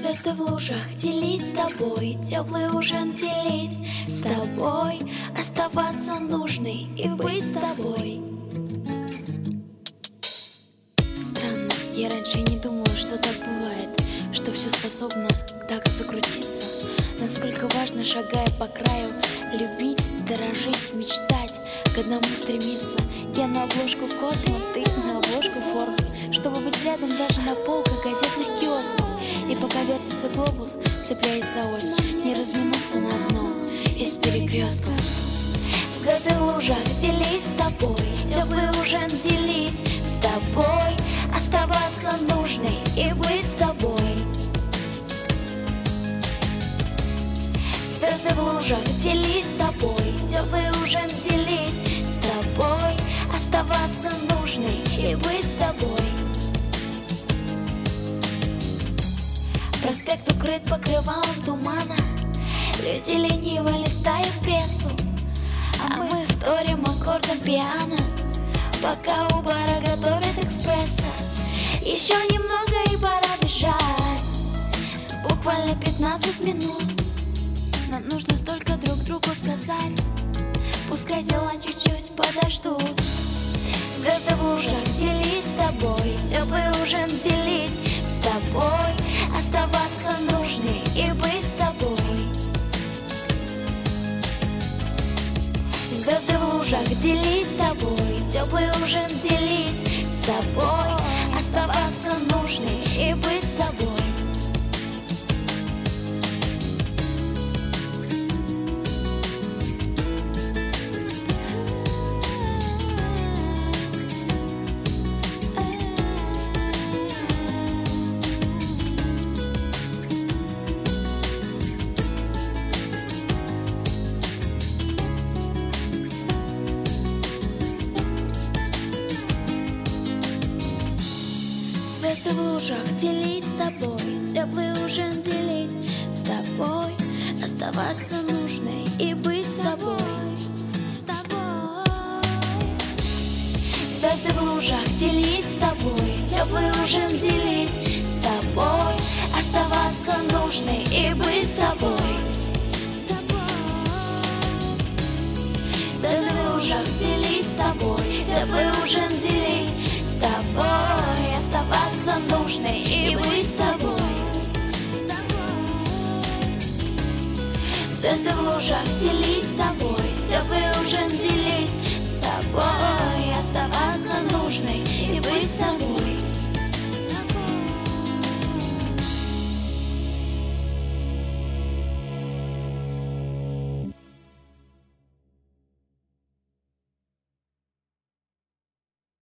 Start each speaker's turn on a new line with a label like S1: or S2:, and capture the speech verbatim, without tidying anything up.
S1: Звезды в лужах делить с тобой, теплый ужин делить с тобой, оставаться нужной и быть с тобой. Странно, я раньше не думала, что так бывает, что все способно так закрутиться. Насколько важно, шагая по краю, любить, дорожить, мечтать, к одному стремиться. Я на обложку Космо, ты на обложку Forbes, чтобы быть рядом даже на полках газетных киосков. И пока вертится глобус, цепляясь за ось, не разминуться на одном из перекрестков. Звезды в лужах делить с тобой, теплый ужин делить с тобой, оставаться нужной и быть с тобой. Звезды в лужах делить с тобой, теплый ужин делить с тобой, оставаться нужной и быть с тобой. Проспект укрыт покрывалом тумана, люди лениво листают прессу, а мы вторим аккордом пиано, пока у бара готовят экспрессо. Еще немного и пора бежать, буквально пятнадцать минут. Нам нужно столько друг другу сказать, пускай дела чуть-чуть подождут. Звезды в лужах делить с тобой, теплый ужин делить с тобой, оставаться нужной и быть с тобой. Звезды в лужах делить с тобой, теплый ужин делить с тобой, оставаться нужной и быть с тобой. Звезды в лужах делить с тобой, теплый ужин делить с тобой, оставаться нужной и быть с тобой. С тобой. Звезды в лужах делить с тобой, теплый ужин делить с тобой, оставаться нужной и быть с тобой. С тобой. Звезды в лужах делить с тобой, теплый ужин делить с тобой, оставаться нужной и быть с тобой. Звезды в лужах делить с тобой.